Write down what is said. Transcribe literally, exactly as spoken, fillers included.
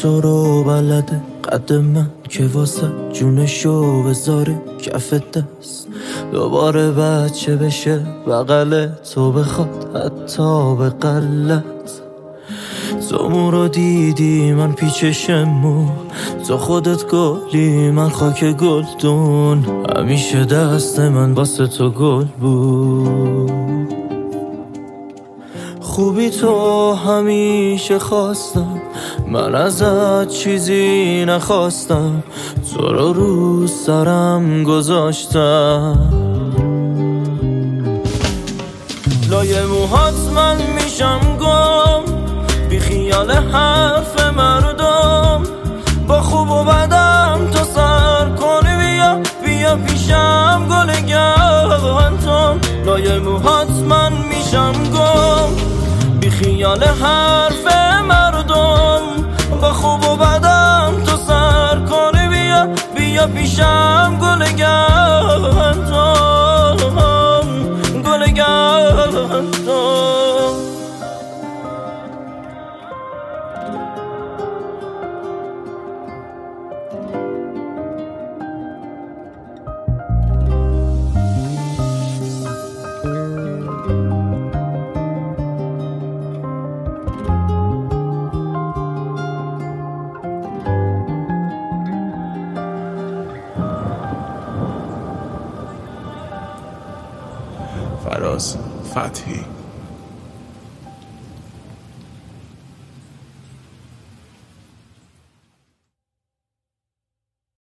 تو رو بلده قد من که واسه جونشو بذاره کف دست، دوباره بچه بشه بغل تو بخواد حتی به غلط. تو مو رو دیدی من پیچشم مو، تو خودت گلی من خاک گلدون، همیشه دست من واسه تو گل بود. خوبی تو همیشه خواستم، من ازت چیزی نخواستم، تو رو رو سرم گذاشتم. لای موهات من میشم گم، بی خیال حرف مردم، با خوب و بدم تو سر کنی، بیا بیا پیشم گل گندم. لای موهات من میشم گم، بی خیال حرف مردم، با خوب و بدم تو سر کنی، بیا بیا پیشم گل گندم، گل گندم. فراز فتحی.